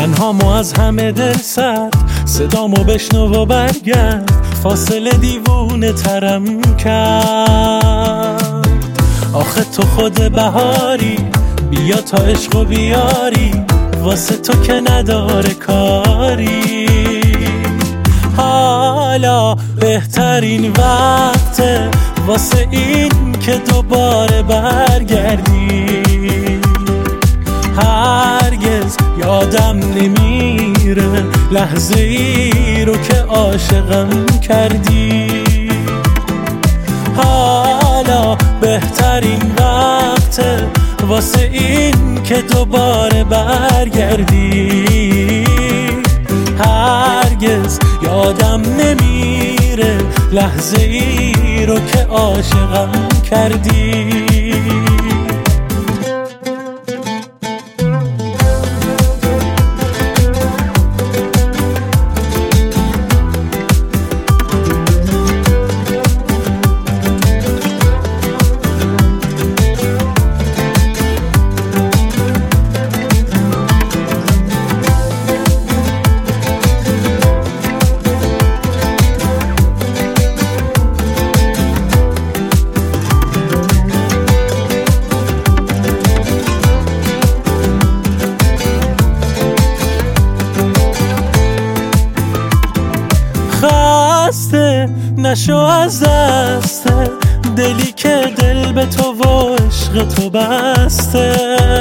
تنهامو از همه دل سرد، صدامو بشنو و برگرد، فاصله دیوونه ترم کرد. آخه تو خود بهاری، بیا تا عشقو بیاری، واسه تو که نداره کاری. حالا بهترین وقته واسه این که دوباره برگردی. هرگز یادم نمیره لحظه ای رو که عاشقم کردی. حالا بهترین وقته واسه این که دوباره برگردی. هرگز یادم نمیره لحظه ای رو که عاشقم کردی. خسته نشو از دست دلی که دل به تو و عشق تو بسته.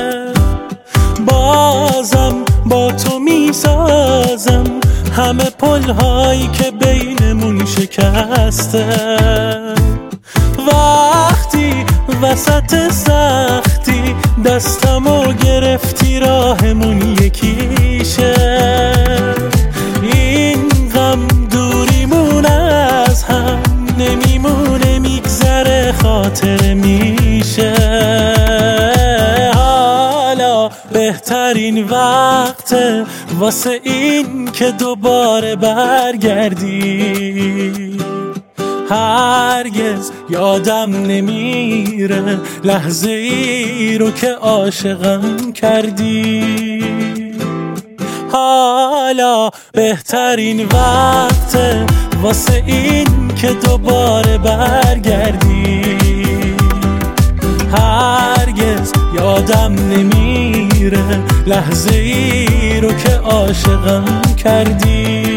بازم با تو میسازم همه پل‌هایی که بینمون شکسته. وقتی وسط سختی دستمو گرفتی راهمون یکیشه. این غم دوریمون از هم نمیمونه، میگذره خاطر میشه. حالا بهترین وقته واسه این که دوباره برگردی. هرگز یادم نمیره لحظه ای رو که عاشقم کردی. حالا بهترین وقته واسه این که دوباره برگردی. هرگز یادم نمیره لحظه ای رو که عاشقم کردی.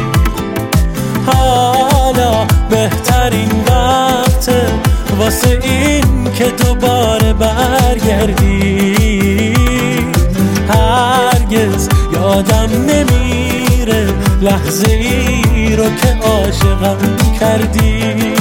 حالا بهترین وقته واسه این که دوباره برگردی. هرگز یادم نمیره لحظه ای رو که عاشقم کردی.